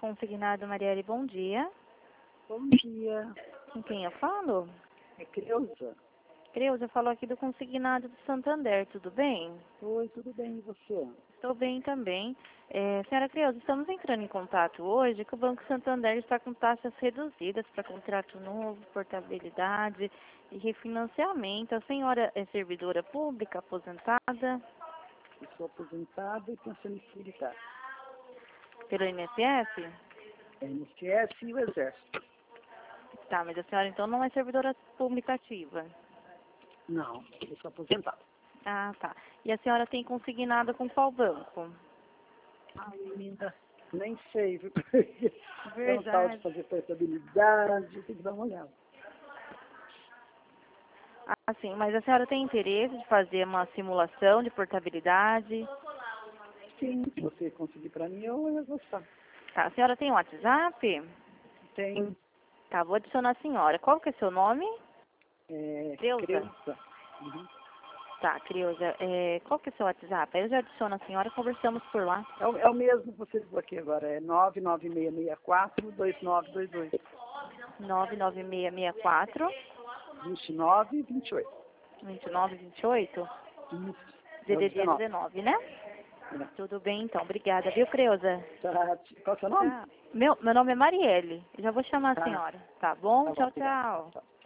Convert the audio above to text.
consignado, Marielle, bom dia. Bom dia. Com quem eu falo? É Creuza. Creuza, falou aqui do consignado do Santander, tudo bem? Oi, tudo bem, e você? Estou bem também. Senhora Creuza, estamos entrando em contato hoje que o Banco Santander está com taxas reduzidas para contrato novo, portabilidade e refinanciamento. A senhora é servidora pública, aposentada Eu sou aposentada e pensionista militar. pelo INSS? INSS e o Exército. Tá, mas a senhora então não é servidora pública ativa. Não, eu sou aposentada. Ah, tá. E a senhora tem consignado com qual banco? Ai, menina, nem sei, viu? É um tal de Verdade. fazer portabilidade, tem que dar uma olhada. Ah, sim, mas a senhora tem interesse de fazer uma simulação de portabilidade? Sim, se você conseguir para mim, eu ia gostar. Tá, a senhora tem um WhatsApp? Tem Tá, vou adicionar a senhora. Qual que é seu nome? Creuza? Creuza. Uhum. Tá, Creuza. Qual que é seu WhatsApp? Aí eu já adiciono a senhora, conversamos por lá. É o mesmo que você viu aqui agora, é 99664-2922. 99664 2928. 2928 Isso. DDD 19. 19, né? É. Tudo bem, então. Obrigada, viu, Creuza? Tá. Qual é o seu nome? Tá. Meu nome é Marielle. Já vou chamar a Tá. senhora. Tá bom? Tá bom, Tchau, obrigado. tchau. Tchau.